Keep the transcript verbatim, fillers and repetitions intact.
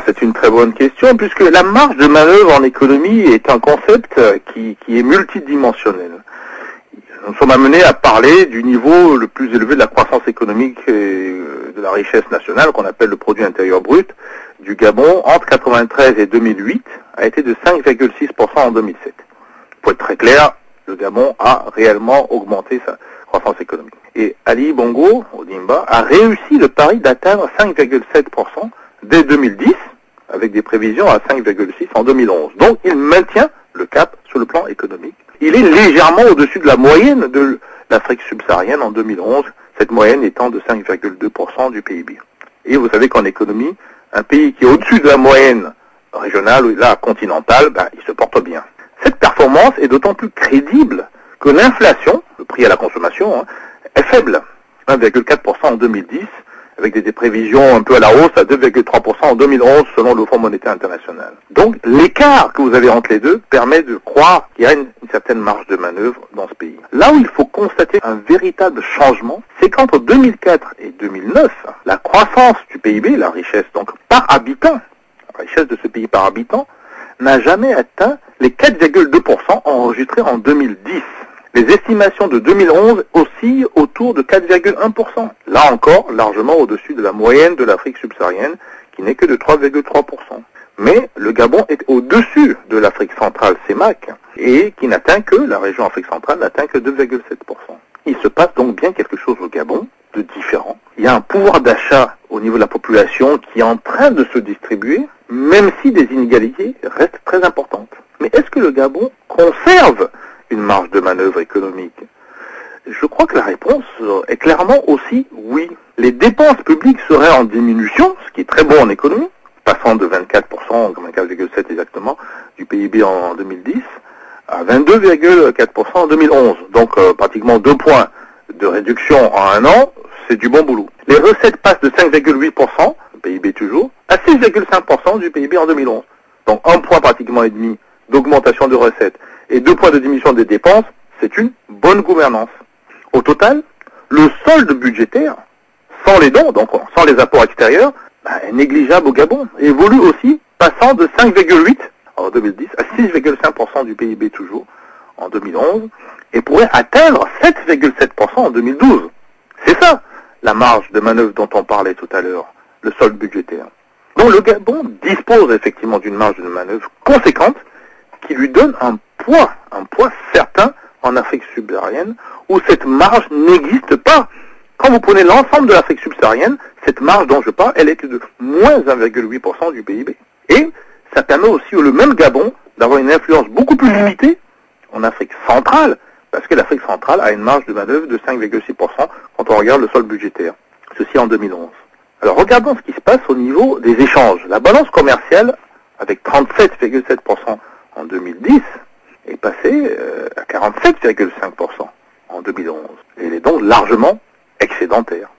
c'est une très bonne question, puisque la marge de manœuvre en économie est un concept qui, qui est multidimensionnel. Nous sommes amenés à parler du niveau le plus élevé de la croissance économique et de la richesse nationale, qu'on appelle le produit intérieur brut, du Gabon, entre quatre-vingt-treize et deux mille huit, a été de cinq virgule six pour cent en deux mille sept. Pour être très clair, le Gabon a réellement augmenté sa croissance économique. Et Ali Bongo Ondimba a réussi le pari d'atteindre cinq virgule sept pour cent dès deux mille dix, avec des prévisions à cinq virgule six en deux mille onze. Donc il maintient le cap sur le plan économique. Il est légèrement au-dessus de la moyenne de l'Afrique subsaharienne en deux mille onze, cette moyenne étant de cinq virgule deux pour cent du P I B. Et vous savez qu'en économie, un pays qui est au-dessus de la moyenne régionale ou là continentale, ben, il se porte bien. Cette performance est d'autant plus crédible que l'inflation, le prix à la consommation, hein, est faible, un virgule quatre pour cent en deux mille dix, avec des, des prévisions un peu à la hausse à deux virgule trois pour cent en deux mille onze selon le Fonds monétaire international. Donc l'écart que vous avez entre les deux permet de croire qu'il y a une, une certaine marge de manœuvre dans ce pays. Là où il faut constater un véritable changement, c'est qu'entre deux mille quatre et deux mille neuf, la croissance du P I B, la richesse donc par habitant, la richesse de ce pays par habitant, n'a jamais atteint les quatre virgule deux pour cent enregistrés en deux mille dix. Les estimations de deux mille onze oscillent autour de quatre virgule un pour cent. Là encore, largement au-dessus de la moyenne de l'Afrique subsaharienne, qui n'est que de trois virgule trois pour cent. Mais le Gabon est au-dessus de l'Afrique centrale, C E M A C, et qui n'atteint que, la région Afrique centrale n'atteint que deux virgule sept pour cent. Il se passe donc bien quelque chose au Gabon de différent. Il y a un pouvoir d'achat au niveau de la population qui est en train de se distribuer, même si des inégalités restent très importantes. Mais est-ce que le Gabon conserve une marge de manœuvre économique? Je crois que la réponse est clairement aussi oui. Les dépenses publiques seraient en diminution, ce qui est très bon en économie, passant de vingt-quatre pour cent, vingt-quatre virgule sept pour cent exactement, du P I B en deux mille dix, à vingt-deux virgule quatre pour cent en deux mille onze. Donc euh, pratiquement deux points de réduction en un an, c'est du bon boulot. Les recettes passent de cinq virgule huit pour cent, P I B toujours, à six virgule cinq pour cent du P I B en deux mille onze. Donc un point pratiquement et demi d'augmentation de recettes et deux points de diminution des dépenses, c'est une bonne gouvernance. Au total, le solde budgétaire, sans les dons, donc sans les apports extérieurs, bah, est négligeable au Gabon, et évolue aussi, passant de cinq virgule huit en deux mille dix à six virgule cinq pour cent du P I B toujours en deux mille onze, et pourrait atteindre sept virgule sept pour cent en deux mille douze. C'est ça, la marge de manœuvre dont on parlait tout à l'heure, le solde budgétaire. Donc le Gabon dispose effectivement d'une marge de manœuvre conséquente, qui lui donne un poids, un poids certain en Afrique subsaharienne, où cette marge n'existe pas. Quand vous prenez l'ensemble de l'Afrique subsaharienne, cette marge dont je parle, elle est que de moins un virgule huit pour cent du P I B. Et ça permet aussi au même Gabon d'avoir une influence beaucoup plus limitée en Afrique centrale, parce que l'Afrique centrale a une marge de manœuvre de cinq virgule six pour cent quand on regarde le solde budgétaire. Ceci en deux mille onze. Alors regardons ce qui se passe au niveau des échanges. La balance commerciale, avec trente-sept virgule sept pour cent en deux mille dix, est passée à quarante-sept virgule cinq pour cent en deux mille onze. Et elle est donc largement excédentaire.